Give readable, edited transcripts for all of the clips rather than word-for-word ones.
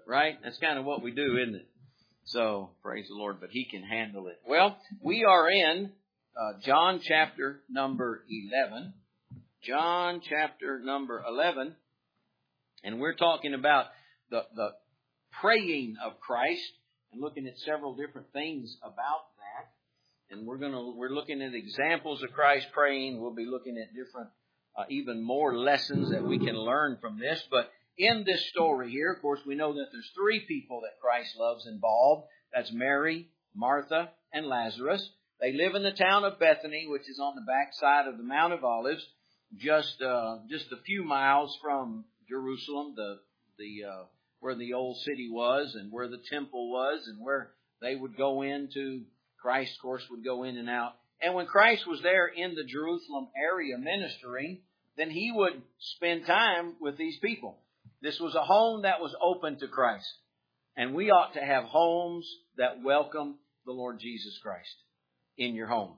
right? That's kind of what we do, isn't it? So, praise the Lord, but He can handle it. Well, we are in John chapter number 11. John chapter number 11. And we're talking about the praying of Christ and looking at several different things about that. And we're looking at examples of Christ praying. We'll be looking at different, even more lessons that we can learn from this. But in this story here, of course, we know that there's three people that Christ loves involved. That's Mary, Martha, and Lazarus. They live in the town of Bethany, which is on the backside of the Mount of Olives, just a few miles from Jerusalem, where the old city was and where the temple was and where they would go into. Christ, of course, would go in and out. And when Christ was there in the Jerusalem area ministering, then He would spend time with these people. This was a home that was open to Christ. And we ought to have homes that welcome the Lord Jesus Christ in your home.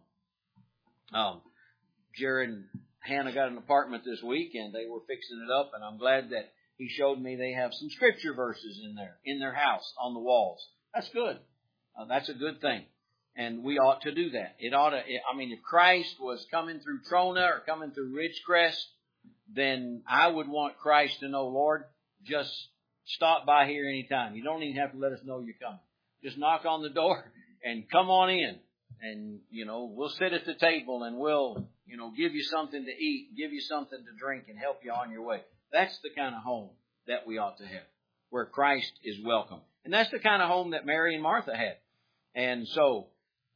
Jared and Hannah got an apartment this week, and they were fixing it up, and I'm glad that he showed me they have some scripture verses in their house, on the walls. That's good. That's a good thing. And we ought to do that. If Christ was coming through Trona or coming through Ridgecrest, then I would want Christ to know, Lord, just stop by here anytime. You don't even have to let us know you're coming. Just knock on the door and come on in. And, we'll sit at the table and we'll, give you something to eat, give you something to drink and help you on your way. That's the kind of home that we ought to have, where Christ is welcome. And that's the kind of home that Mary and Martha had. And so,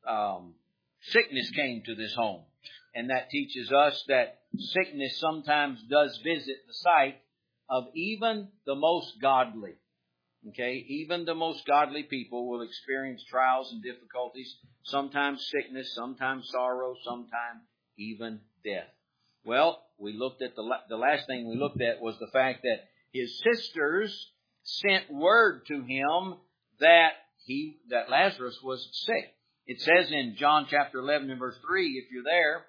sickness came to this home. And that teaches us that sickness sometimes does visit the sight of even the most godly. Okay, even the most godly people will experience trials and difficulties, sometimes sickness, sometimes sorrow, sometimes even death. Well, we looked at the last thing we looked at was the fact that his sisters sent word to him that Lazarus was sick. It says in John chapter 11 and verse 3, if you're there,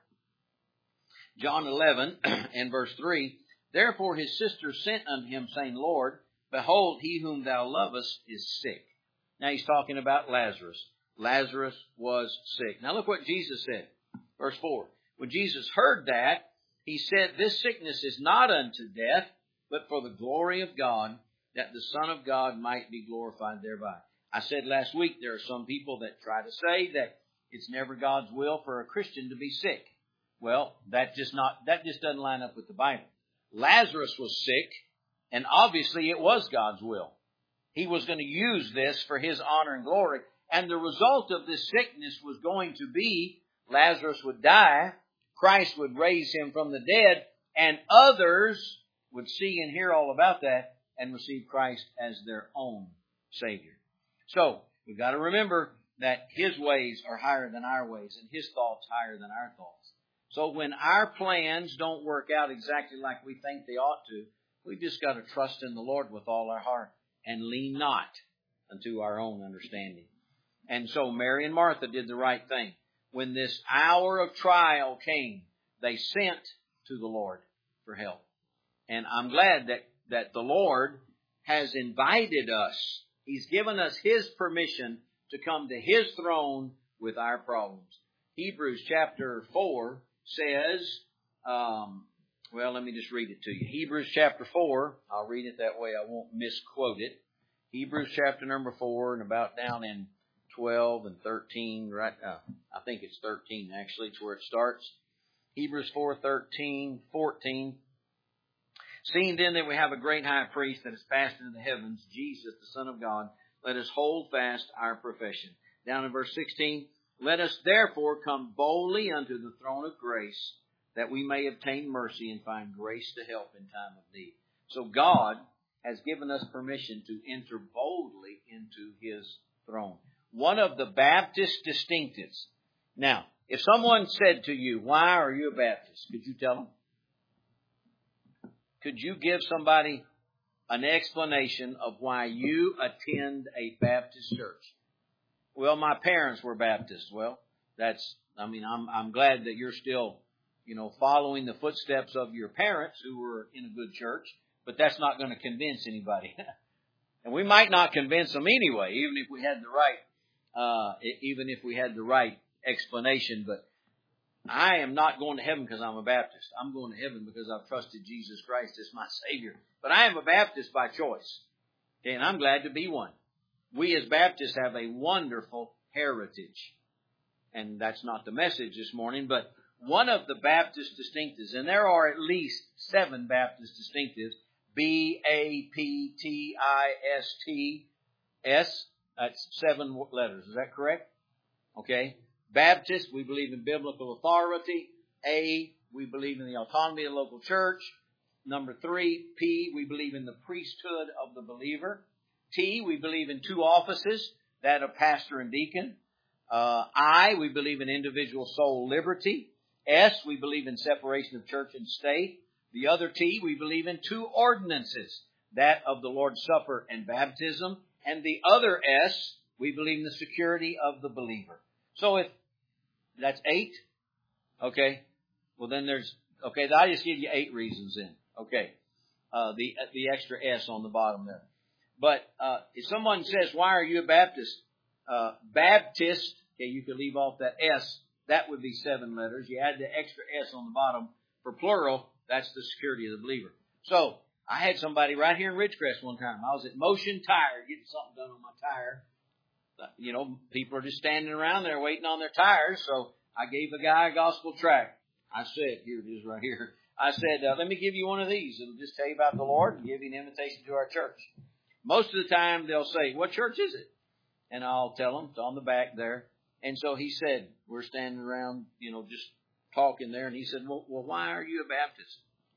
John 11 and verse 3, therefore his sisters sent unto him, saying, Lord, behold, he whom thou lovest is sick. Now he's talking about Lazarus. Lazarus was sick. Now look what Jesus said. Verse 4. When Jesus heard that, He said, this sickness is not unto death, but for the glory of God, that the Son of God might be glorified thereby. I said last week there are some people that try to say that it's never God's will for a Christian to be sick. Well, that just doesn't line up with the Bible. Lazarus was sick, and obviously it was God's will. He was going to use this for His honor and glory. And the result of this sickness was going to be Lazarus would die, Christ would raise him from the dead, and others would see and hear all about that and receive Christ as their own Savior. So, we've got to remember that His ways are higher than our ways and His thoughts higher than our thoughts. So when our plans don't work out exactly like we think they ought to, we've just got to trust in the Lord with all our heart and lean not unto our own understanding. And so Mary and Martha did the right thing. When this hour of trial came, they sent to the Lord for help. And I'm glad that the Lord has invited us. He's given us His permission to come to His throne with our problems. Hebrews chapter 4 says, let me just read it to you. Hebrews chapter 4, I'll read it that way I won't misquote it. Hebrews chapter number 4, and about down in 12 and 13, right? I think it's 13 actually, it's where it starts. Hebrews 4:13, 14. Seeing then that we have a great high priest that has passed into the heavens, Jesus, the Son of God, let us hold fast our profession. Down in verse 16, let us therefore come boldly unto the throne of grace, that we may obtain mercy and find grace to help in time of need. So God has given us permission to enter boldly into His throne. One of the Baptist distinctives. Now, if someone said to you, why are you a Baptist? Could you tell them? Could you give somebody an explanation of why you attend a Baptist church? Well, my parents were Baptists. Well, I'm glad that you're still, following the footsteps of your parents who were in a good church, but that's not going to convince anybody. And we might not convince them anyway, even if we had the right explanation. But I am not going to heaven because I'm a Baptist. I'm going to heaven because I've trusted Jesus Christ as my Savior. But I am a Baptist by choice. Okay, and I'm glad to be one. We as Baptists have a wonderful heritage. And that's not the message this morning, but one of the Baptist distinctives, and there are at least 7 Baptist distinctives, B-A-P-T-I-S-T-S, that's 7 letters, is that correct? Okay. Baptist, we believe in biblical authority. A, we believe in the autonomy of the local church. Number 3, P, we believe in the priesthood of the believer. T, we believe in 2 offices, that of pastor and deacon. I, we believe in individual soul liberty. S, we believe in separation of church and state. The other T, we believe in 2 ordinances, that of the Lord's Supper and baptism. And the other S, we believe in the security of the believer. So if that's 8, okay, well then I just give you 8 reasons then. Okay, the extra S on the bottom there. But if someone says, why are you a Baptist? Baptist, okay, you could leave off that S. That would be 7 letters. You add the extra S on the bottom for plural. That's the security of the believer. So I had somebody right here in Ridgecrest one time. I was at Motion Tire getting something done on my tire. You know, people are just standing around there waiting on their tires. So I gave a guy a gospel tract. I said, here it is right here. I said, let me give you one of these. It'll just tell you about the Lord and give you an invitation to our church. Most of the time they'll say, what church is it? And I'll tell them, it's on the back there. And so he said, we're standing around, just talking there. And he said, well, why are you a Baptist?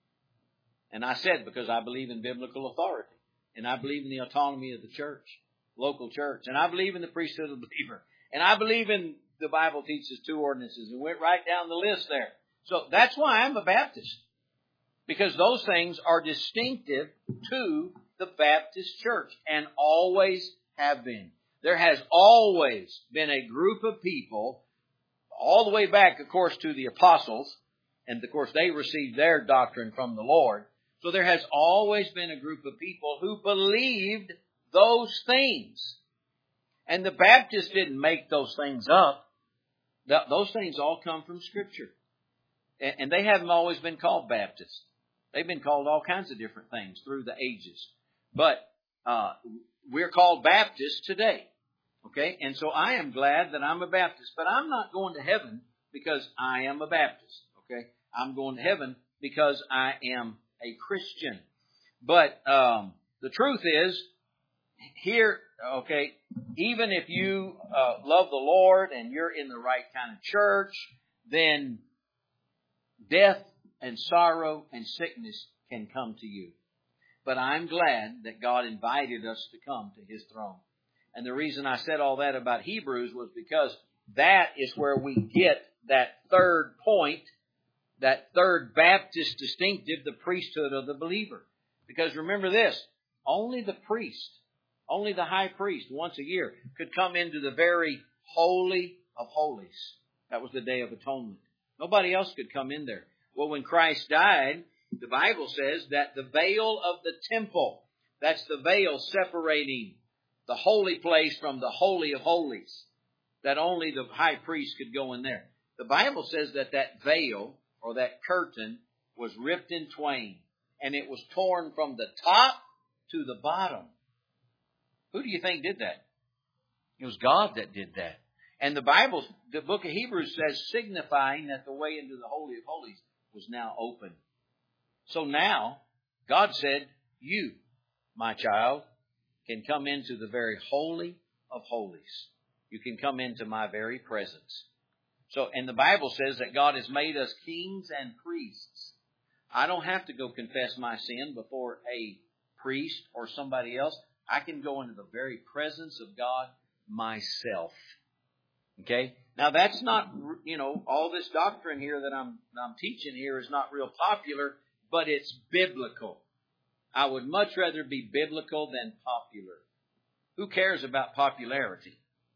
And I said, because I believe in biblical authority. And I believe in the autonomy of the church, local church. And I believe in the priesthood of the believer. And I believe in the Bible teaches 2 ordinances. And went right down the list there. So that's why I'm a Baptist. Because those things are distinctive to the Baptist church and always have been. There has always been a group of people, all the way back, of course, to the apostles. And, of course, they received their doctrine from the Lord. So there has always been a group of people who believed those things. And the Baptists didn't make those things up. Those things all come from Scripture. And they haven't always been called Baptists. They've been called all kinds of different things through the ages. But we're called Baptists today. Okay? And so I am glad that I'm a Baptist. But I'm not going to heaven because I am a Baptist. Okay? I'm going to heaven because I am a Christian. But the truth is, here, okay, even if you love the Lord and you're in the right kind of church, then death and sorrow and sickness can come to you. But I'm glad that God invited us to come to His throne. And the reason I said all that about Hebrews was because that is where we get that third point, that third Baptist distinctive, the priesthood of the believer. Because remember this, only the priest, only the high priest once a year could come into the very holy of holies. That was the Day of Atonement. Nobody else could come in there. Well, when Christ died, the Bible says that the veil of the temple, that's the veil separating the holy place from the holy of holies, that only the high priest could go in there. The Bible says that that veil or that curtain was ripped in twain and it was torn from the top to the bottom. Who do you think did that? It was God that did that. And the Bible, the book of Hebrews says, signifying that the way into the Holy of Holies was now open. So now, God said, you, my child, can come into the very holy of holies. You can come into my very presence. So, and the Bible says that God has made us kings and priests. I don't have to go confess my sin before a priest or somebody else. I can go into the very presence of God myself. Okay? Now that's not, all this doctrine here that I'm teaching here is not real popular, but it's biblical. I would much rather be biblical than popular. Who cares about popularity?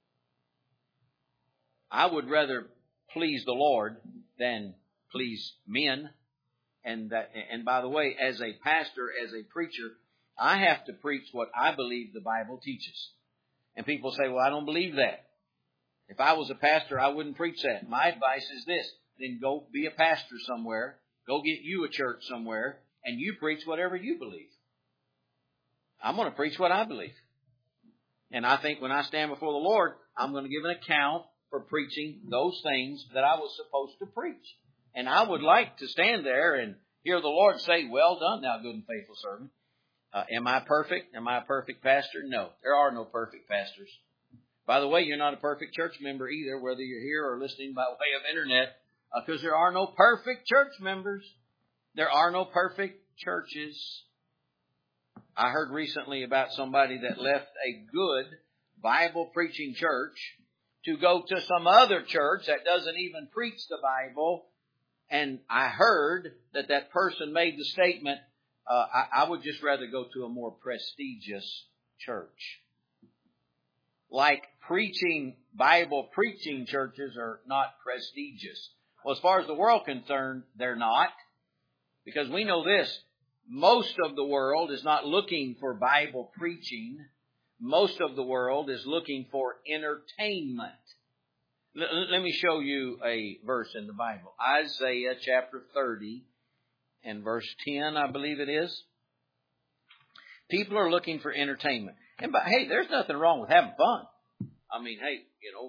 I would rather please the Lord than please men. And by the way, as a pastor, as a preacher, I have to preach what I believe the Bible teaches. And people say, well, I don't believe that. If I was a pastor, I wouldn't preach that. My advice is this. Then go be a pastor somewhere. Go get you a church somewhere. And you preach whatever you believe. I'm going to preach what I believe. And I think when I stand before the Lord, I'm going to give an account for preaching those things that I was supposed to preach. And I would like to stand there and hear the Lord say, well done, thou good and faithful servant. Am I perfect? Am I a perfect pastor? No, there are no perfect pastors. By the way, you're not a perfect church member either, whether you're here or listening by way of internet, because there are no perfect church members. There are no perfect churches. I heard recently about somebody that left a good Bible preaching church to go to some other church that doesn't even preach the Bible. And I heard that that person made the statement, I would just rather go to a more prestigious church. Like Bible preaching churches are not prestigious. Well, as far as the world concerned, they're not. Because we know this, most of the world is not looking for Bible preaching. Most of the world is looking for entertainment. Let me show you a verse in the Bible. Isaiah chapter 30 and verse 10, I believe it is. People are looking for entertainment. And hey, there's nothing wrong with having fun. I mean, hey,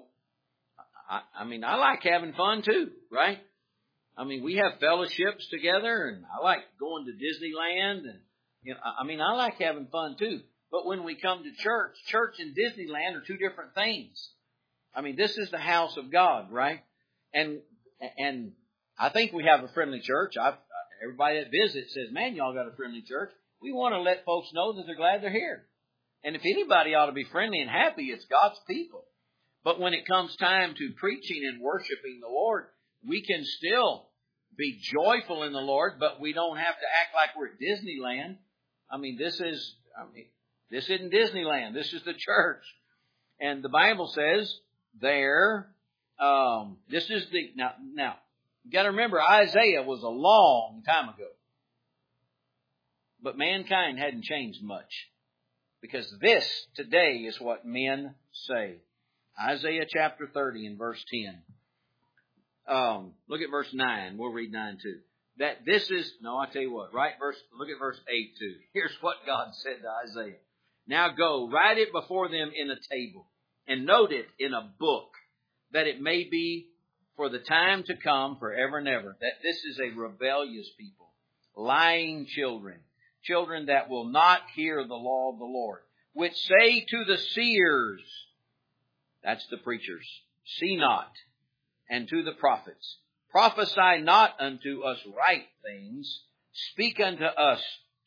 I like having fun too, right? I mean, we have fellowships together, and I like going to Disneyland, and I like having fun too. But when we come to church and Disneyland are two different things. I mean, this is the house of God, right? And I think we have a friendly church. Everybody that visits says, man, y'all got a friendly church. We want to let folks know that they're glad they're here. And if anybody ought to be friendly and happy, it's God's people. But when it comes time to preaching and worshiping the Lord, we can still be joyful in the Lord, but we don't have to act like we're at Disneyland. This isn't Disneyland. This is the church. And the Bible says there, now, you got to remember, Isaiah was a long time ago. But mankind hadn't changed much. Because this today is what men say. Isaiah chapter 30 and verse 10. Look at verse 9. We'll read 9 too. Look at verse 8 too. Here's what God said to Isaiah. Now go, write it before them in a table, and note it in a book, that it may be for the time to come forever and ever, that this is a rebellious people, lying children, children that will not hear the law of the Lord, which say to the seers, that's the preachers, see not, and to the prophets, prophesy not unto us right things, speak unto us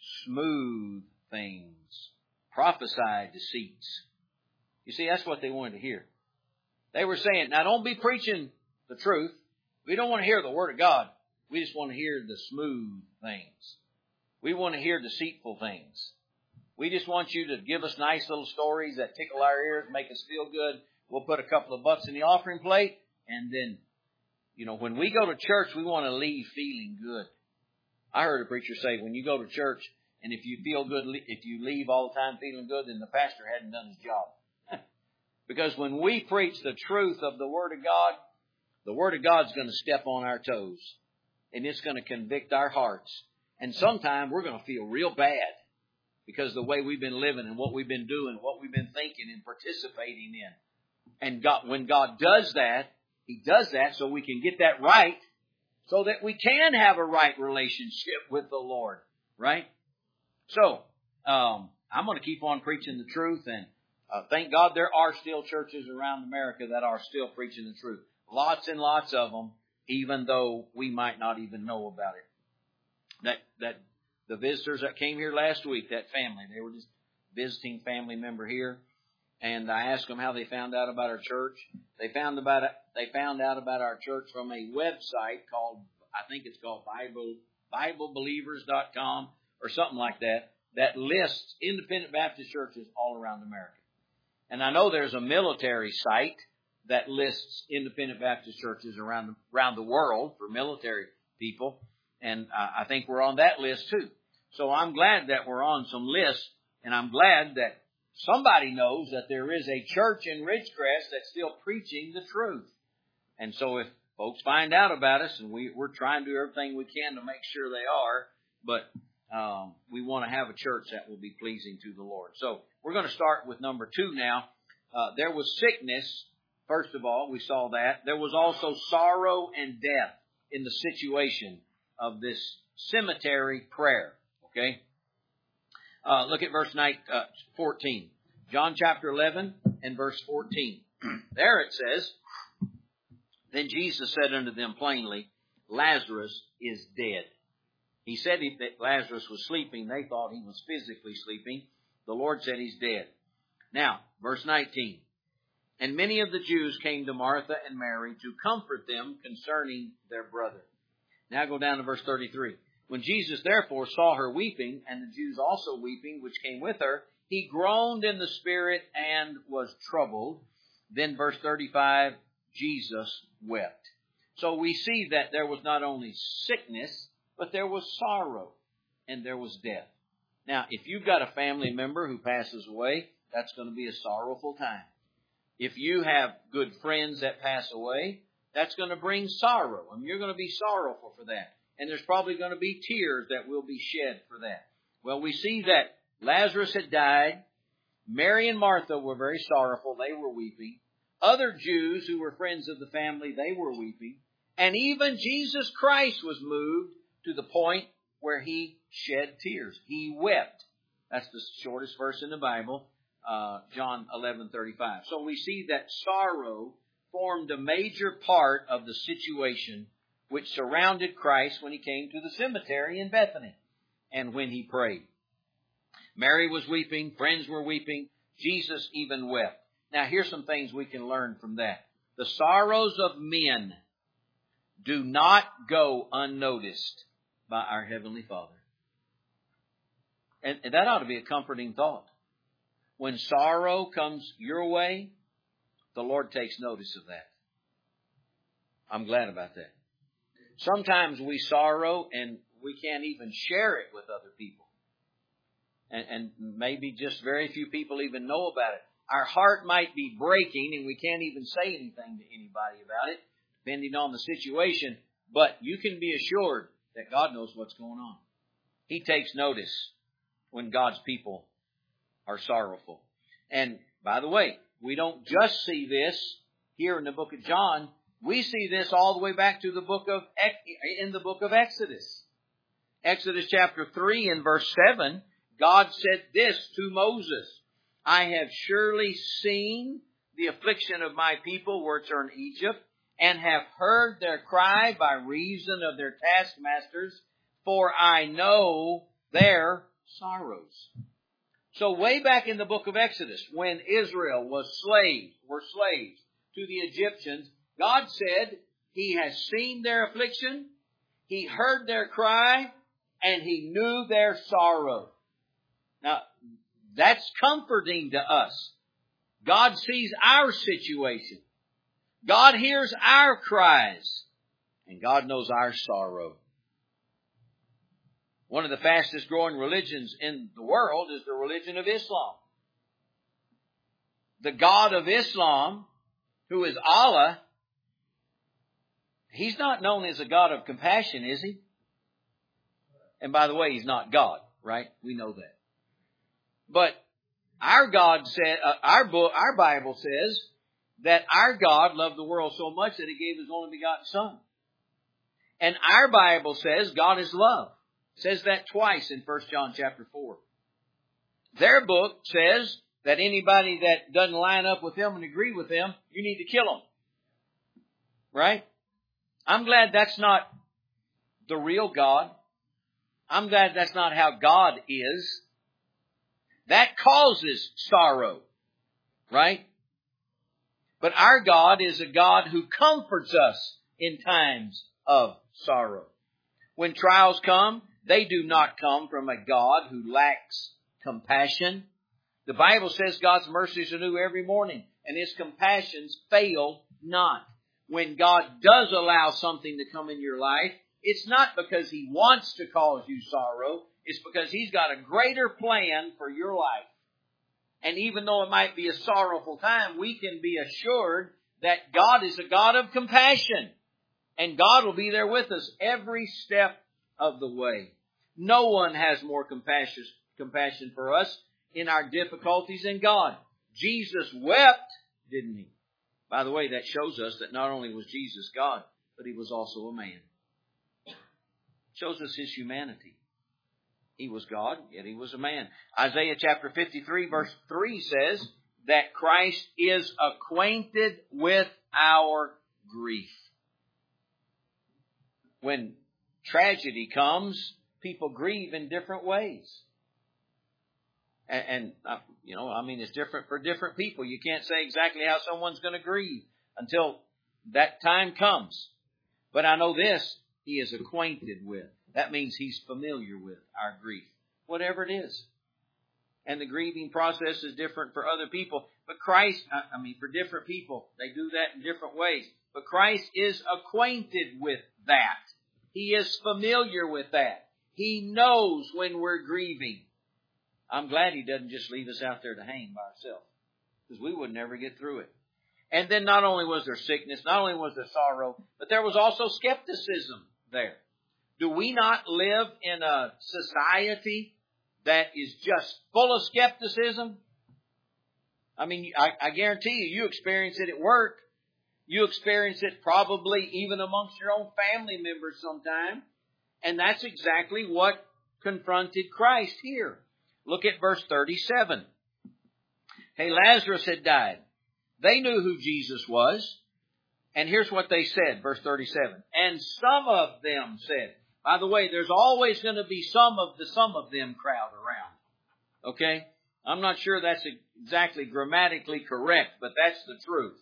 smooth things, prophesy deceits. You see, that's what they wanted to hear. They were saying, now don't be preaching the truth. We don't want to hear the Word of God. We just want to hear the smooth things. We want to hear deceitful things. We just want you to give us nice little stories that tickle our ears, make us feel good. We'll put a couple of bucks in the offering plate. And then, when we go to church, we want to leave feeling good. I heard a preacher say, when you go to church, and if you feel good, if you leave all the time feeling good, then the pastor hadn't done his job. Because when we preach the truth of the Word of God, the Word of God's going to step on our toes. And it's going to convict our hearts. And sometime we're going to feel real bad because the way we've been living and what we've been doing, what we've been thinking and participating in. And when God does that, He does that so we can get that right, so that we can have a right relationship with the Lord, right? So, I'm going to keep on preaching the truth, and thank God there are still churches around America that are still preaching the truth. Lots and lots of them, even though we might not even know about it. That the visitors that came here last week, that family, they were just visiting family member here, and I asked them how they found out about our church. They found out about our church from a website called, I think it's called BibleBelievers.com or something like that, that lists independent Baptist churches all around America. And I know there's a military site that lists independent Baptist churches around the world for military people. And I think we're on that list too. So I'm glad that we're on some lists, and I'm glad that somebody knows that there is a church in Ridgecrest that's still preaching the truth. And so if folks find out about us, and we're trying to do everything we can to make sure they are, but we want to have a church that will be pleasing to the Lord. So we're going to start with number 2 now. There was sickness. First of all, we saw that. There was also sorrow and death in the situation of this cemetery prayer. Okay? Look at verse 14. John chapter 11 and verse 14. There it says, Then Jesus said unto them plainly, Lazarus is dead. He said that Lazarus was sleeping. They thought he was physically sleeping. The Lord said he's dead. Now, verse 19. And many of the Jews came to Martha and Mary to comfort them concerning their brother. Now go down to verse 33. When Jesus therefore saw her weeping, and the Jews also weeping, which came with her, he groaned in the spirit and was troubled. Then verse 35, Jesus wept. So we see that there was not only sickness, but there was sorrow and there was death. Now, if you've got a family member who passes away, that's going to be a sorrowful time. If you have good friends that pass away, that's going to bring sorrow, and you're going to be sorrowful for that. And there's probably going to be tears that will be shed for that. Well, we see that Lazarus had died. Mary and Martha were very sorrowful. They were weeping. Other Jews who were friends of the family, they were weeping. And even Jesus Christ was moved to the point where he shed tears. He wept. That's the shortest verse in the Bible, John 11:35. So we see that sorrow formed a major part of the situation which surrounded Christ when he came to the cemetery in Bethany and when he prayed. Mary was weeping, friends were weeping, Jesus even wept. Now here's some things we can learn from that. The sorrows of men do not go unnoticed by our Heavenly Father. And that ought to be a comforting thought. When sorrow comes your way, the Lord takes notice of that. I'm glad about that. Sometimes we sorrow and we can't even share it with other people. And maybe just very few people even know about it. Our heart might be breaking and we can't even say anything to anybody about it, depending on the situation. But you can be assured that God knows what's going on. He takes notice when God's people are sorrowful. And by the way, we don't just see this here in the book of John. We see this all the way back to in the book of Exodus. Exodus chapter 3 and verse 7, God said this to Moses, I have surely seen the affliction of my people which are in Egypt, and have heard their cry by reason of their taskmasters, for I know their sorrows. So way back in the book of Exodus, when Israel were slaves to the Egyptians, God said He has seen their affliction, He heard their cry, and He knew their sorrow. Now, that's comforting to us. God sees our situation. God hears our cries. And God knows our sorrow. One of the fastest growing religions in the world is the religion of Islam. The God of Islam, who is Allah, He's not known as a God of compassion, is He? And by the way, He's not God, right? We know that. But our God said, our Bible says that our God loved the world so much that He gave His only begotten Son. And our Bible says God is love. It says that twice in 1 John chapter 4. Their book says that anybody that doesn't line up with Him and agree with Him, you need to kill them. Right? I'm glad that's not the real God. I'm glad that's not how God is. That causes sorrow, right? But our God is a God who comforts us in times of sorrow. When trials come, they do not come from a God who lacks compassion. The Bible says God's mercies are new every morning, and His compassions fail not. When God does allow something to come in your life, it's not because He wants to cause you sorrow. it's because He's got a greater plan for your life. And even though it might be a sorrowful time, we can be assured that God is a God of compassion. And God will be there with us every step of the way. No one has more compassion for us in our difficulties than God. Jesus wept, didn't He? By the way, that shows us that not only was Jesus God, but He was also a man. Shows us His humanity. He was God, yet He was a man. Isaiah chapter 53 verse 3 says that Christ is acquainted with our grief. When tragedy comes, people grieve in different ways. And it's different for different people. You can't say exactly how someone's going to grieve until that time comes. But I know this, He is acquainted with. That means He's familiar with our grief, whatever it is. And the grieving process is different for other people. But Christ, for different people, they do that in different ways. But Christ is acquainted with that. He is familiar with that. He knows when we're grieving. I'm glad He doesn't just leave us out there to hang by ourselves, because we would never get through it. And then not only was there sickness, not only was there sorrow, but there was also skepticism there. Do we not live in a society that is just full of skepticism? I guarantee you experience it at work. You experience it probably even amongst your own family members sometime. And that's exactly what confronted Christ here. Look at verse 37. Hey, Lazarus had died. They knew who Jesus was. And here's what they said, verse 37. And some of them said. By the way, there's always going to be some of them crowd around. Okay? I'm not sure that's exactly grammatically correct, but that's the truth.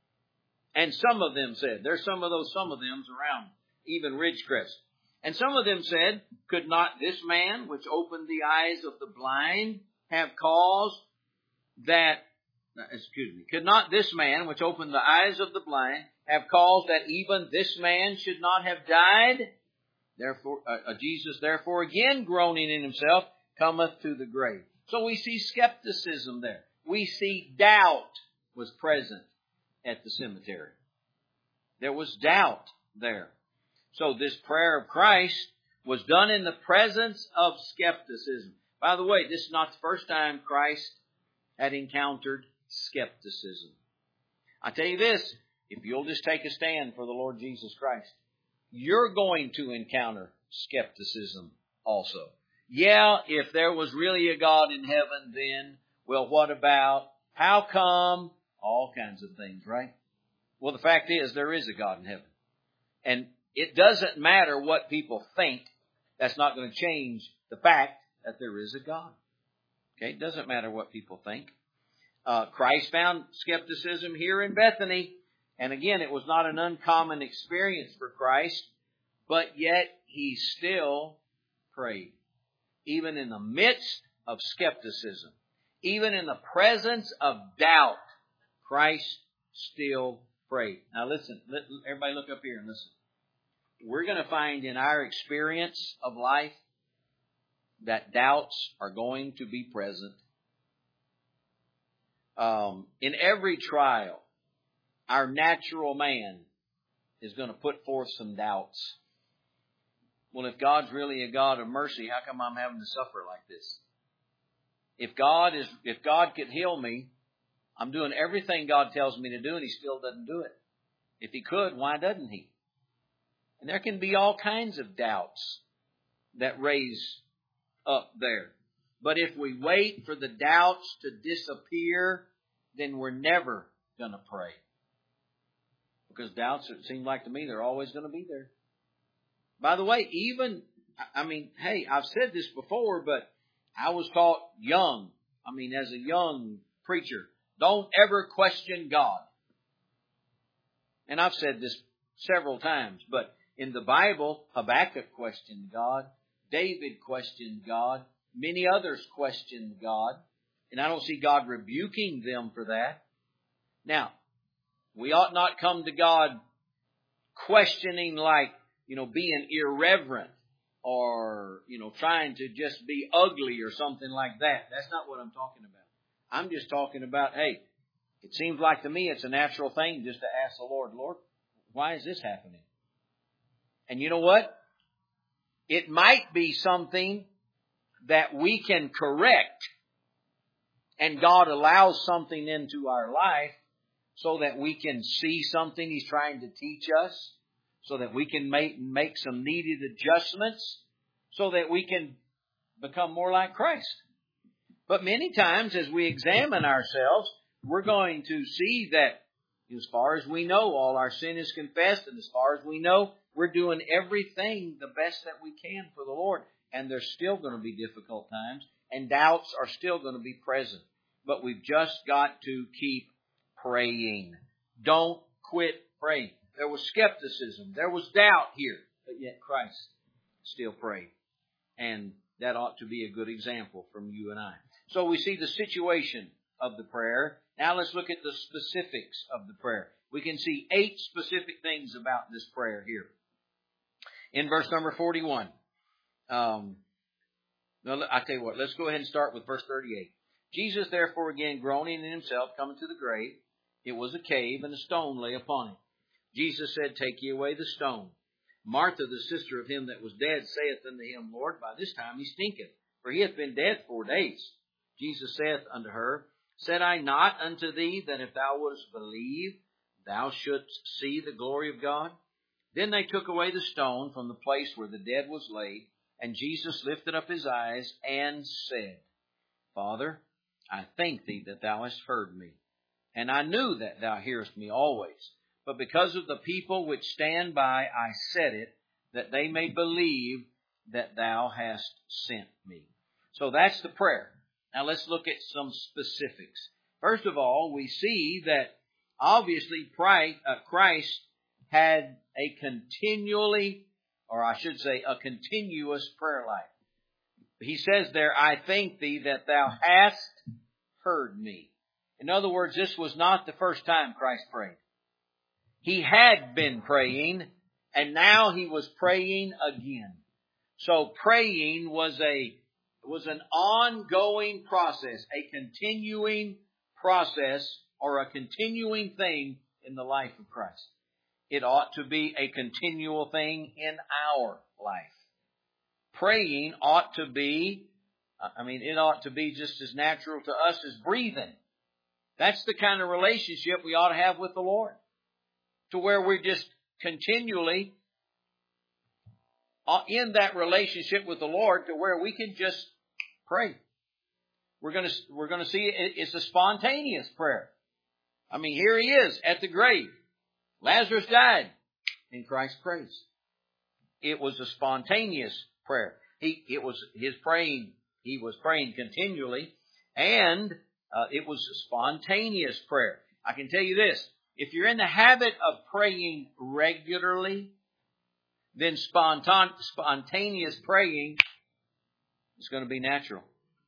And some of them said. There's some of thems around, even Ridgecrest. And some of them said, could not this man, which opened the eyes of the blind, have caused that, could not this man, which opened the eyes of the blind, have caused that even this man should not have died? Therefore, Jesus, therefore, again groaning in himself, cometh to the grave. So we see skepticism there. We see doubt was present at the cemetery. There was doubt there. So this prayer of Christ was done in the presence of skepticism. By the way, this is not the first time Christ had encountered skepticism. I tell you this, if you'll just take a stand for the Lord Jesus Christ, you're going to encounter skepticism also. Yeah, if there was really a God in heaven, then, well, what about? How come? All kinds of things, right? Well, the fact is, there is a God in heaven. And it doesn't matter what people think. That's not going to change the fact that there is a God. Okay, it doesn't matter what people think. Christ found skepticism here in Bethany. And again, it was not an uncommon experience for Christ, but yet He still prayed. Even in the midst of skepticism, even in the presence of doubt, Christ still prayed. Now listen, everybody look up here and listen. We're going to find in our experience of life that doubts are going to be present. In every trial, our natural man is going to put forth some doubts. Well, if God's really a God of mercy, how come I'm having to suffer like this? If God could heal me, I'm doing everything God tells me to do, and He still doesn't do it. If He could, why doesn't He? And there can be all kinds of doubts that raise up there. But if we wait for the doubts to disappear, then we're never going to pray. Because doubts, it seems like to me, they're always going to be there. By the way, I've said this before, but I was taught young, as a young preacher, don't ever question God. And I've said this several times, but in the Bible, Habakkuk questioned God, David questioned God, many others questioned God, and I don't see God rebuking them for that. Now, we ought not come to God questioning like, being irreverent. or, trying to just be ugly or something like that. That's not what I'm talking about. I'm just talking about, hey, it seems like to me it's a natural thing just to ask the Lord, Lord, why is this happening? And you know what? It might be something that we can correct, and God allows something into our life so that we can see something He's trying to teach us, so that we can make some needed adjustments, so that we can become more like Christ. But many times as we examine ourselves, we're going to see that as far as we know, all our sin is confessed, and as far as we know, we're doing everything the best that we can for the Lord. And there's still going to be difficult times, and doubts are still going to be present. But we've just got to keep praying. Don't quit praying. There was skepticism. There was doubt here, but yet Christ still prayed. And that ought to be a good example from you and I. So we see the situation of the prayer. Now let's look at the specifics of the prayer. We can see 8 specific things about this prayer here. In verse number 41. I tell you what, let's go ahead and start with verse 38. Jesus therefore again groaning in himself, coming to the grave. It was a cave, and a stone lay upon it. Jesus said, Take ye away the stone. Martha, the sister of him that was dead, saith unto him, Lord, by this time he stinketh, for he hath been dead 4 days. Jesus saith unto her, Said I not unto thee that if thou wouldest believe, thou shouldst see the glory of God? Then they took away the stone from the place where the dead was laid, and Jesus lifted up his eyes and said, Father, I thank thee that thou hast heard me. And I knew that thou hearest me always. But because of the people which stand by, I said it, that they may believe that thou hast sent me. So that's the prayer. Now let's look at some specifics. First of all, we see that obviously Christ had a continuous prayer life. He says there, I thank thee that thou hast heard me. In other words, this was not the first time Christ prayed. He had been praying, and now he was praying again. So praying was an ongoing process, a continuing process, or a continuing thing in the life of Christ. It ought to be a continual thing in our life. Praying ought to be, it ought to be just as natural to us as breathing. That's the kind of relationship we ought to have with the Lord. To where we're just continually in that relationship with the Lord, to where we can just pray. We're going to see it's a spontaneous prayer. Here he is at the grave. Lazarus died, and Christ prays. It was a spontaneous prayer. He was praying continually, and it was a spontaneous prayer. I can tell you this. If you're in the habit of praying regularly, then spontaneous praying is going to be natural.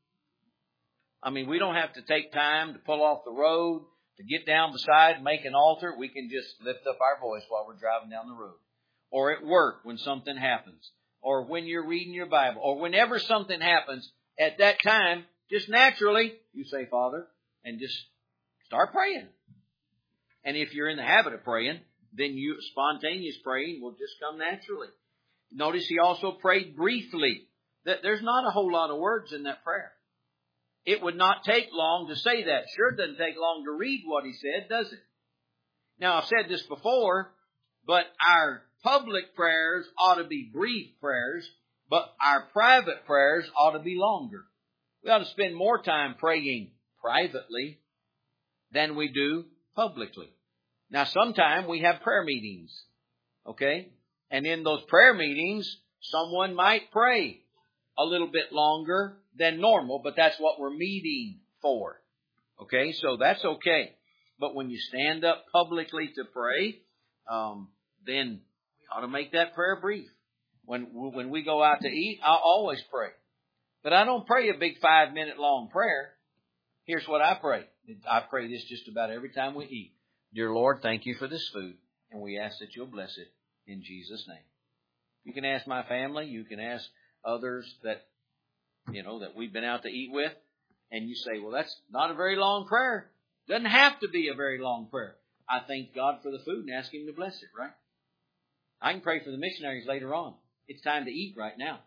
We don't have to take time to pull off the road, to get down beside and make an altar. We can just lift up our voice while we're driving down the road. Or at work when something happens. Or when you're reading your Bible. Or whenever something happens, at that time, just naturally, you say, Father, and just start praying. And if you're in the habit of praying, then spontaneous praying will just come naturally. Notice he also prayed briefly. There's not a whole lot of words in that prayer. It would not take long to say that. Sure, it doesn't take long to read what he said, does it? Now, I've said this before, but our public prayers ought to be brief prayers, but our private prayers ought to be longer. We ought to spend more time praying privately than we do publicly. Now, sometime we have prayer meetings, okay? And in those prayer meetings, someone might pray a little bit longer than normal, but that's what we're meeting for, okay? So that's okay. But when you stand up publicly to pray, then we ought to make that prayer brief. When we go out to eat, I'll always pray. But I don't pray a big 5-minute long prayer. Here's what I pray. I pray this just about every time we eat. Dear Lord, thank you for this food, and we ask that you'll bless it in Jesus' name. You can ask my family. You can ask others that, that we've been out to eat with. And you say, well, that's not a very long prayer. Doesn't have to be a very long prayer. I thank God for the food and ask Him to bless it, right? I can pray for the missionaries later on. It's time to eat right now.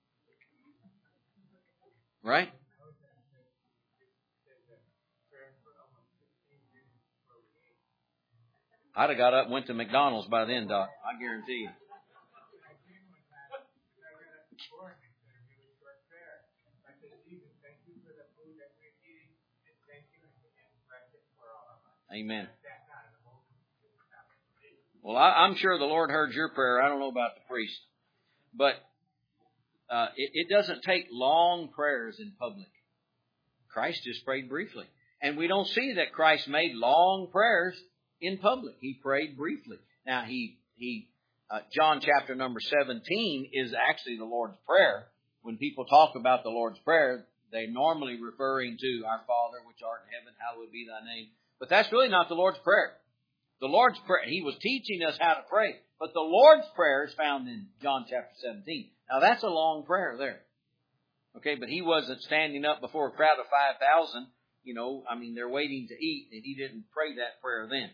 Right? I'd have got up and went to McDonald's by then, Doc. I guarantee you. Amen. Well, I'm sure the Lord heard your prayer. I don't know about the priest. But it doesn't take long prayers in public. Christ just prayed briefly. And we don't see that Christ made long prayers in public. He prayed briefly. Now, John chapter number 17 is actually the Lord's Prayer. When people talk about the Lord's Prayer, they're normally referring to our Father, which art in heaven, hallowed be thy name. But that's really not the Lord's Prayer. The Lord's Prayer, He was teaching us how to pray. But the Lord's Prayer is found in John chapter 17. Now, that's a long prayer there. Okay, but He wasn't standing up before a crowd of 5,000. They're waiting to eat, and He didn't pray that prayer then.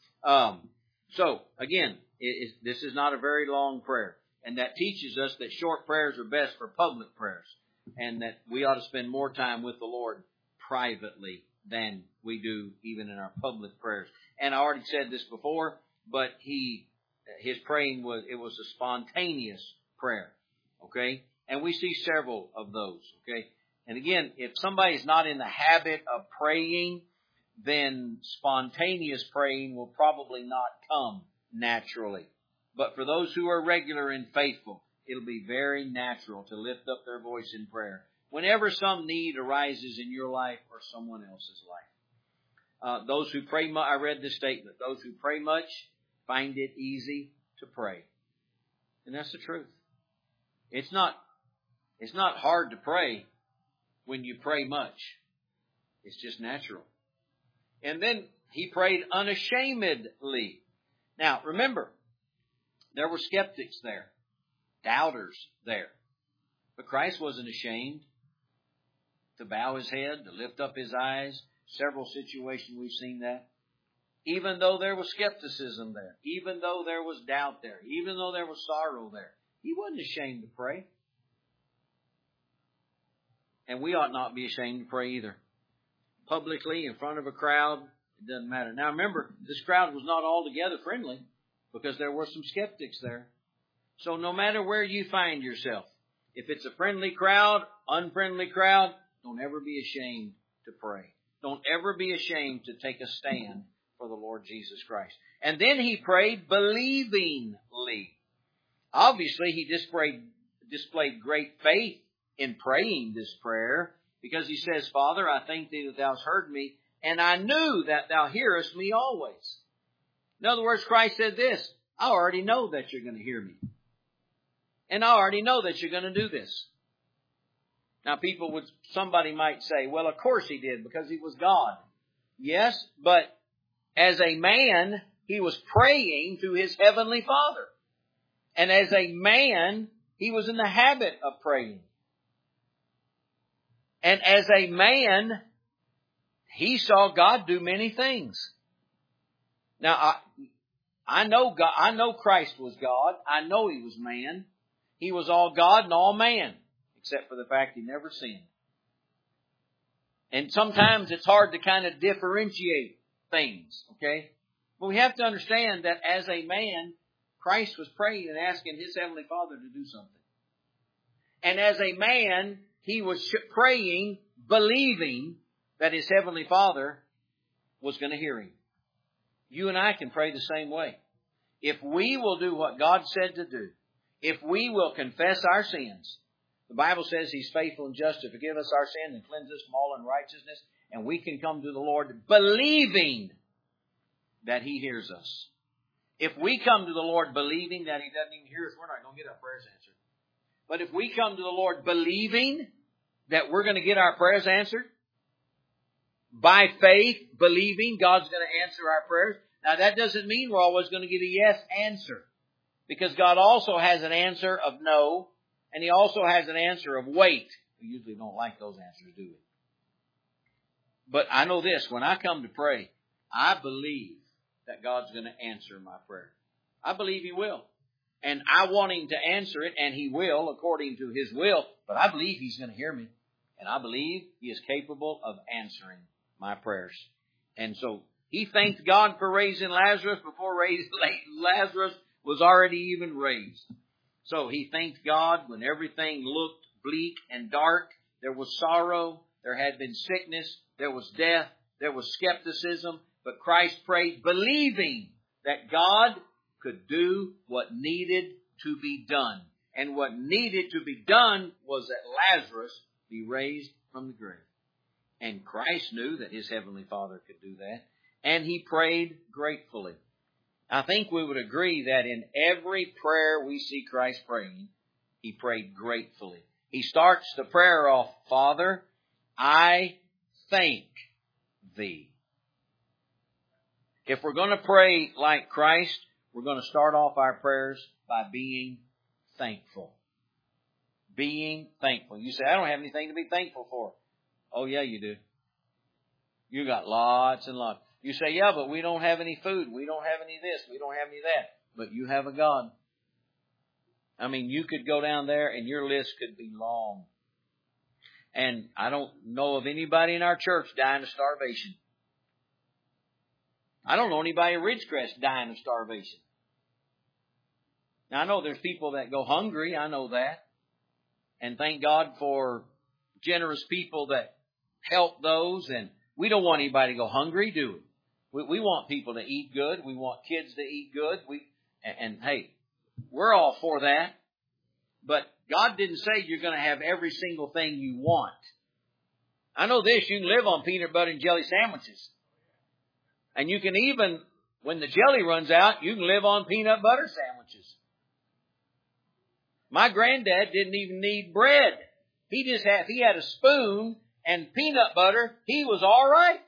So, again, this is not a very long prayer. And that teaches us that short prayers are best for public prayers. And that we ought to spend more time with the Lord privately than we do even in our public prayers. And I already said this before, but his praying was a spontaneous prayer. Okay? And we see several of those. Okay? And again, if somebody's not in the habit of praying, then spontaneous praying will probably not come naturally. But for those who are regular and faithful, it'll be very natural to lift up their voice in prayer whenever some need arises in your life or someone else's life. Those who pray much, I read this statement, those who pray much find it easy to pray. And that's the truth. It's not hard to pray when you pray much. It's just natural. And then he prayed unashamedly. Now, remember, there were skeptics there, doubters there. But Christ wasn't ashamed to bow His head, to lift up His eyes. Several situations we've seen that. Even though there was skepticism there, even though there was doubt there, even though there was sorrow there, He wasn't ashamed to pray. And we ought not be ashamed to pray either. Publicly, in front of a crowd, it doesn't matter. Now remember, this crowd was not altogether friendly because there were some skeptics there. So no matter where you find yourself, if it's a friendly crowd, unfriendly crowd, don't ever be ashamed to pray. Don't ever be ashamed to take a stand for the Lord Jesus Christ. And then he prayed believingly. Obviously, he displayed great faith in praying this prayer because he says, Father, I thank Thee that Thou hast heard me, and I knew that Thou hearest me always. In other words, Christ said this, I already know that you're going to hear me. And I already know that you're going to do this. Now somebody might say, well, of course He did because He was God. Yes, but as a man, He was praying to His Heavenly Father. And as a man, He was in the habit of praying. And as a man, He saw God do many things. Now, I know God. I know Christ was God. I know He was man. He was all God and all man, except for the fact He never sinned. And sometimes it's hard to kind of differentiate things, okay? But we have to understand that as a man, Christ was praying and asking His Heavenly Father to do something. And as a man, He was praying, believing that His Heavenly Father was going to hear Him. You and I can pray the same way. If we will do what God said to do, if we will confess our sins, the Bible says He's faithful and just to forgive us our sin and cleanse us from all unrighteousness, and we can come to the Lord believing that He hears us. If we come to the Lord believing that He doesn't even hear us, we're not going to get our prayers answered. But if we come to the Lord believing that we're going to get our prayers answered, by faith, believing God's going to answer our prayers. Now, that doesn't mean we're always going to get a yes answer. Because God also has an answer of no, and He also has an answer of wait. We usually don't like those answers, do we? But I know this, when I come to pray, I believe that God's going to answer my prayer. I believe He will. And I want Him to answer it, and He will, according to His will. But I believe He's going to hear me. And I believe He is capable of answering my prayers. And so he thanked God for raising Lazarus before Lazarus was already even raised. So he thanked God when everything looked bleak and dark. There was sorrow. There had been sickness. There was death. There was skepticism. But Christ prayed, believing that God could do what needed to be done. And what needed to be done was that Lazarus be raised from the grave. And Christ knew that His Heavenly Father could do that. And He prayed gratefully. I think we would agree that in every prayer we see Christ praying, He prayed gratefully. He starts the prayer off, Father, I thank Thee. If we're going to pray like Christ, we're going to start off our prayers by being thankful. Being thankful. You say, I don't have anything to be thankful for. Oh, yeah, you do. You got lots and lots. You say, yeah, but we don't have any food. We don't have any of this. We don't have any of that. But you have a God. I mean, you could go down there and your list could be long. And I don't know of anybody in our church dying of starvation. I don't know anybody in Ridgecrest dying of starvation. Now, I know there's people that go hungry. I know that. And thank God for generous people that help those. And we don't want anybody to go hungry, do we? We want people to eat good. We want kids to eat good. And hey, we're all for that. But God didn't say you're going to have every single thing you want. I know this, you can live on peanut butter and jelly sandwiches. And you can even, when the jelly runs out, you can live on peanut butter sandwiches. My granddad didn't even need bread. He had a spoon and peanut butter. He was all right.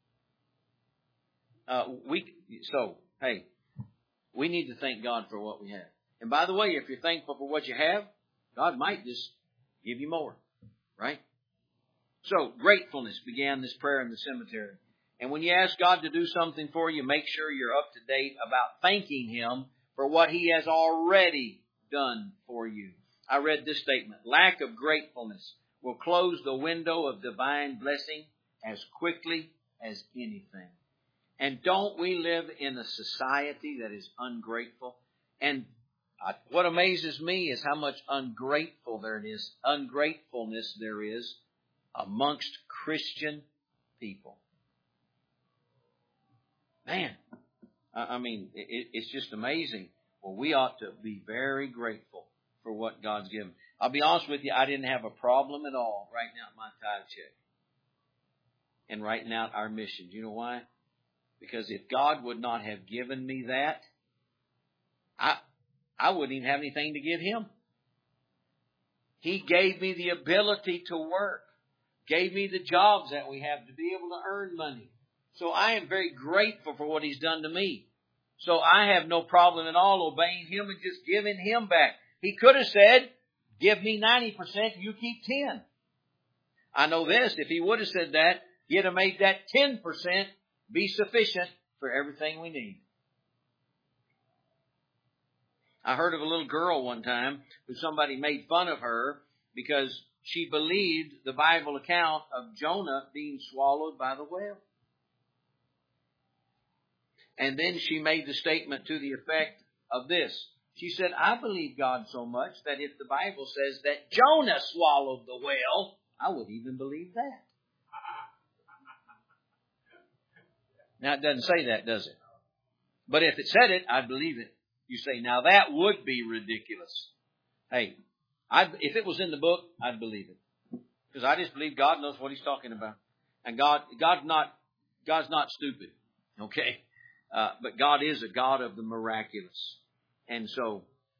We need to thank God for what we have. And by the way, if you're thankful for what you have, God might just give you more, right? So, gratefulness began this prayer in the cemetery. And when you ask God to do something for you, make sure you're up to date about thanking Him for what He has already done for you. I read this statement, lack of gratefulness will close the window of divine blessing as quickly as anything. And don't we live in a society that is ungrateful? And what amazes me is how much ungratefulness there is amongst Christian people. Man, I mean, it's just amazing. Well, we ought to be very grateful for what God's given. I'll be honest with you, I didn't have a problem at all writing out my tithe check and writing out our mission. Do you know why? Because if God would not have given me that, I wouldn't even have anything to give Him. He gave me the ability to work, gave me the jobs that we have to be able to earn money. So I am very grateful for what He's done to me. So I have no problem at all obeying Him and just giving Him back. He could have said, give me 90%, you keep 10%. I know this, if He would have said that, He'd have made that 10% be sufficient for everything we need. I heard of a little girl one time who somebody made fun of her because she believed the Bible account of Jonah being swallowed by the whale. And then she made the statement to the effect of this. She said, I believe God so much that if the Bible says that Jonah swallowed the whale, I would even believe that. Now, it doesn't say that, does it? But if it said it, I'd believe it. You say, now that would be ridiculous. Hey, if it was in the book, I'd believe it. Because I just believe God knows what He's talking about. And God's not stupid. Okay? But God is a God of the miraculous. And so,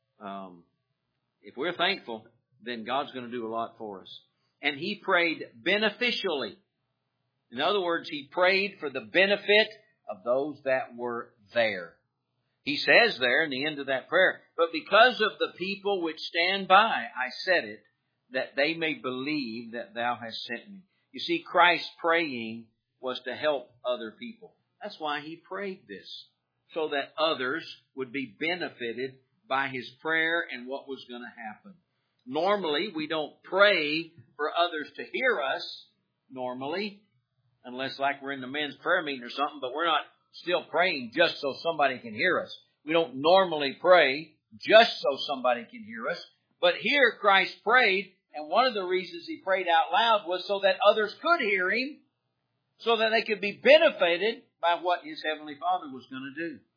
if we're thankful, then God's going to do a lot for us. And he prayed beneficially. In other words, he prayed for the benefit of those that were there. He says there in the end of that prayer, but because of the people which stand by, I said it, that they may believe that thou hast sent me. You see, Christ praying was to help other people. That's why he prayed this, so that others would be benefited by his prayer and what was going to happen. Normally, we don't pray for others to hear us, normally, unless like we're in the men's prayer meeting or something, but we're not still praying just so somebody can hear us. We don't normally pray just so somebody can hear us. But here Christ prayed, and one of the reasons he prayed out loud was so that others could hear him, so that they could be benefited by what his heavenly Father was going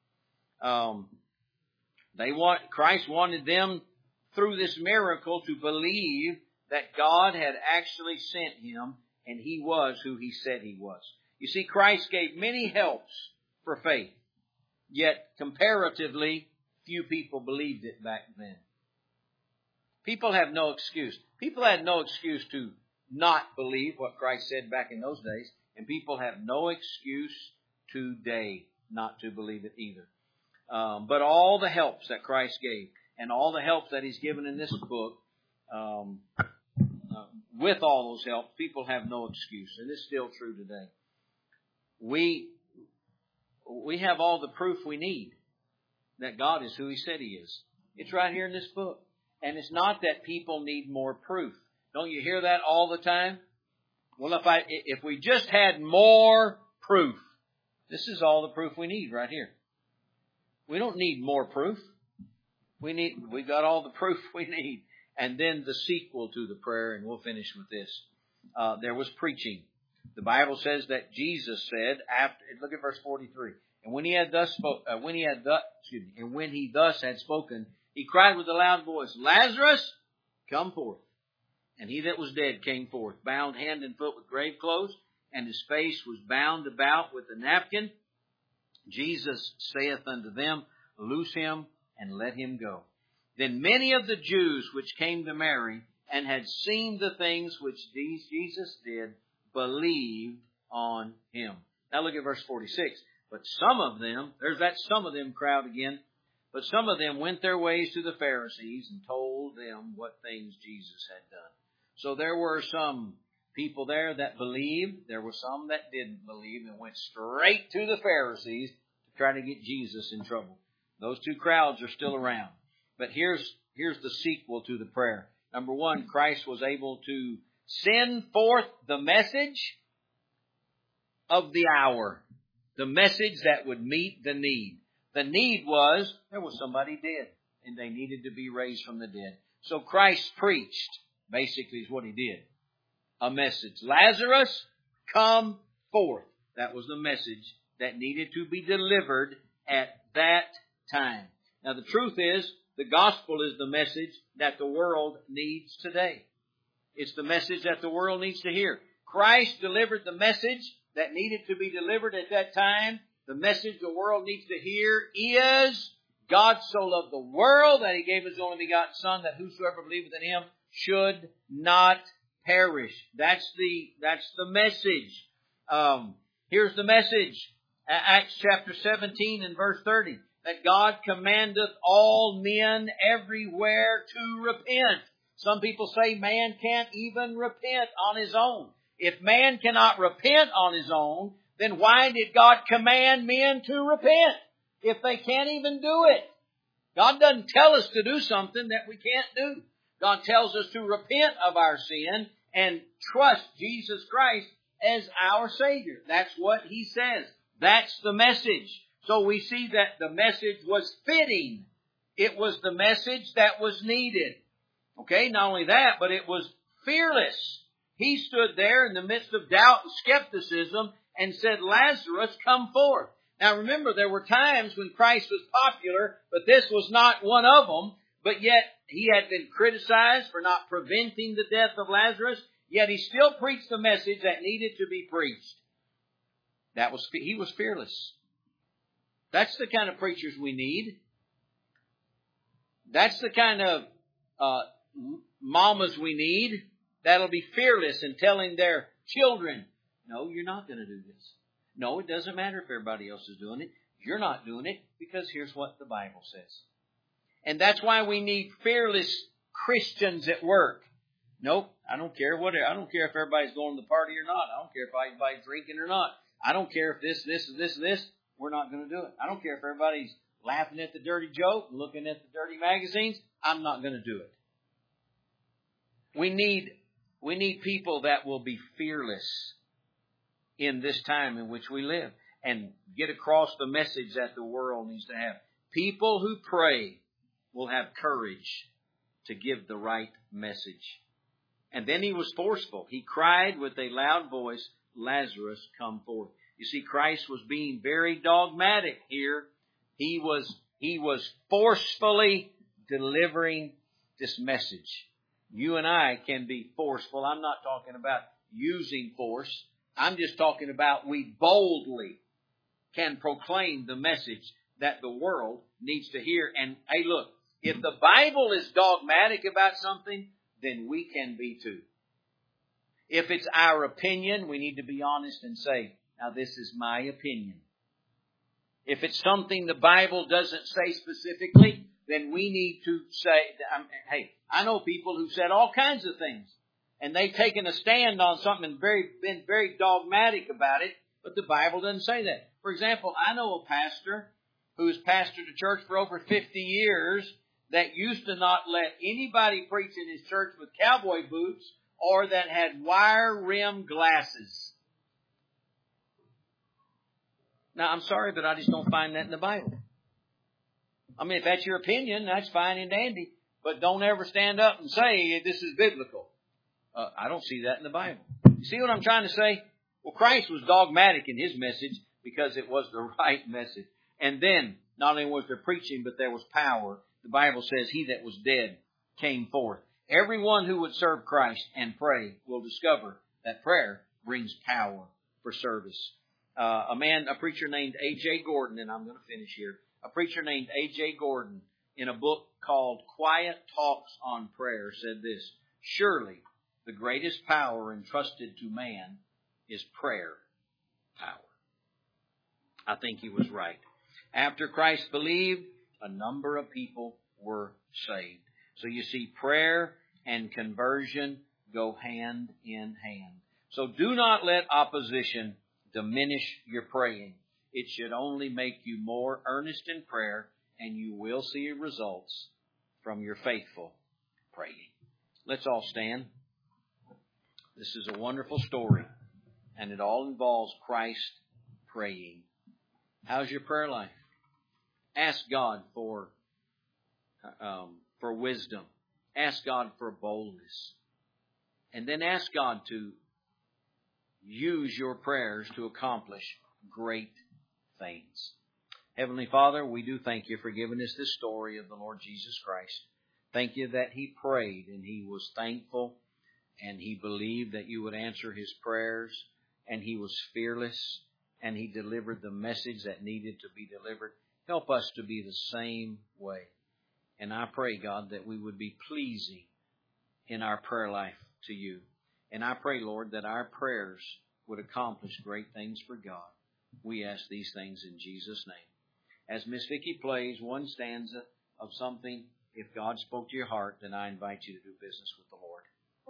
to do. Christ wanted them through this miracle to believe that God had actually sent him, and he was who he said he was. You see, Christ gave many helps for faith, yet comparatively few people believed it back then. People have no excuse. People had no excuse to not believe what Christ said back in those days, and people have no excuse today not to believe it either. But all the helps that Christ gave, and all the helps that he's given in this book, with all those helps, people have no excuse, and it's still true today. We have all the proof we need that God is who he said he is. It's right here in this book. And it's not that people need more proof. Don't you hear that all the time? Well, if we just had more proof, this is all the proof we need right here. We don't need more proof. We got all the proof we need. And then the sequel to the prayer, and we'll finish with this. There was preaching. The Bible says that Jesus said, look at verse 43. And when he thus had spoken, he cried with a loud voice, Lazarus, come forth. And he that was dead came forth, bound hand and foot with grave clothes, and his face was bound about with a napkin. Jesus saith unto them, Loose him, and let him go. Then many of the Jews which came to Mary, and had seen the things which Jesus did, believed on him. Now look at verse 46. But some of them, there's that some of them crowd again, but some of them went their ways to the Pharisees and told them what things Jesus had done. So there were some people there that believed. There were some that didn't believe and went straight to the Pharisees to try to get Jesus in trouble. Those two crowds are still around. But here's the sequel to the prayer. Number one, Christ was able to send forth the message of the hour. The message that would meet the need. The need was, there was somebody dead, and they needed to be raised from the dead. So Christ preached, basically is what he did. A message. Lazarus, come forth. That was the message that needed to be delivered at that time. Now the truth is, the gospel is the message that the world needs today. It's the message that the world needs to hear. Christ delivered the message that needed to be delivered at that time. The message the world needs to hear is, God so loved the world that he gave his only begotten Son, that whosoever believeth in him should not perish. That's the message. Here's the message. Acts chapter 17 and verse 30. That God commandeth all men everywhere to repent. Some people say man can't even repent on his own. If man cannot repent on his own, then why did God command men to repent if they can't even do it? God doesn't tell us to do something that we can't do. God tells us to repent of our sin and trust Jesus Christ as our Savior. That's what he says. That's the message. So we see that the message was fitting. It was the message that was needed. Okay, not only that, but it was fearless. He stood there in the midst of doubt and skepticism and said, Lazarus, come forth. Now remember, there were times when Christ was popular, but this was not one of them. But yet, he had been criticized for not preventing the death of Lazarus. Yet he still preached the message that needed to be preached. He was fearless. That's the kind of preachers we need. That's the kind of mamas we need that'll be fearless in telling their children, no, you're not going to do this. No, it doesn't matter if everybody else is doing it. You're not doing it because here's what the Bible says. And that's why we need fearless Christians at work. Nope, I don't care what. I don't care if everybody's going to the party or not. I don't care if anybody's drinking or not. I don't care if this. We're not going to do it. I don't care if everybody's laughing at the dirty joke and looking at the dirty magazines. I'm not going to do it. We need people that will be fearless in this time in which we live and get across the message that the world needs to have. People who pray will have courage to give the right message. And then he was forceful. He cried with a loud voice, Lazarus, come forth. You see, Christ was being very dogmatic here. He was forcefully delivering this message. You and I can be forceful. I'm not talking about using force. I'm just talking about we boldly can proclaim the message that the world needs to hear. And hey, look, if the Bible is dogmatic about something, then we can be too. If it's our opinion, we need to be honest and say, now this is my opinion. If it's something the Bible doesn't say specifically, then we need to say, hey, I know people who said all kinds of things, and they've taken a stand on something and been very dogmatic about it, but the Bible doesn't say that. For example, I know a pastor who has pastored a church for over 50 years that used to not let anybody preach in his church with cowboy boots or that had wire-rimmed glasses. Now, I'm sorry, but I just don't find that in the Bible. I mean, if that's your opinion, that's fine and dandy. But don't ever stand up and say this is biblical. I don't see that in the Bible. You see what I'm trying to say? Well, Christ was dogmatic in His message because it was the right message. And then, not only was there preaching, but there was power. The Bible says, He that was dead came forth. Everyone who would serve Christ and pray will discover that prayer brings power for service. A preacher named A.J. Gordon, and I'm going to finish here. A preacher named A.J. Gordon, in a book called Quiet Talks on Prayer, said this: surely the greatest power entrusted to man is prayer power. I think he was right. After Christ believed, a number of people were saved. So you see, prayer and conversion go hand in hand. So do not let opposition diminish your praying. It should only make you more earnest in prayer, and you will see results from your faithful praying. Let's all stand. This is a wonderful story, and it all involves Christ praying. How's your prayer life? Ask God for wisdom. Ask God for boldness. And then ask God to use your prayers to accomplish great things. Heavenly Father, we do thank You for giving us this story of the Lord Jesus Christ. Thank You that He prayed and He was thankful and He believed that You would answer His prayers, and He was fearless and He delivered the message that needed to be delivered. Help us to be the same way. And I pray, God, that we would be pleasing in our prayer life to You. And I pray, Lord, that our prayers would accomplish great things for God. We ask these things in Jesus' name. As Miss Vicki plays one stanza of something, if God spoke to your heart, then I invite you to do business with the Lord.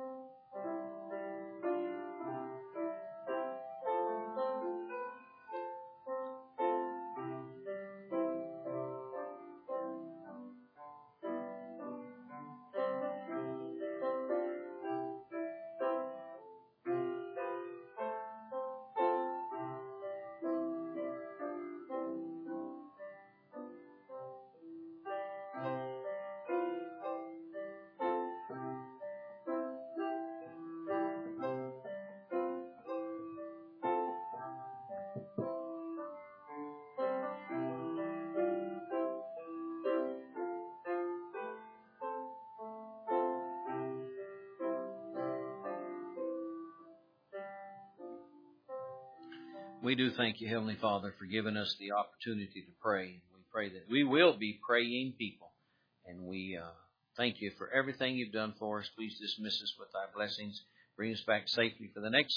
We do thank You, Heavenly Father, for giving us the opportunity to pray. We pray that we will be praying people. And we thank You for everything You've done for us. Please dismiss us with Thy blessings. Bring us back safely for the next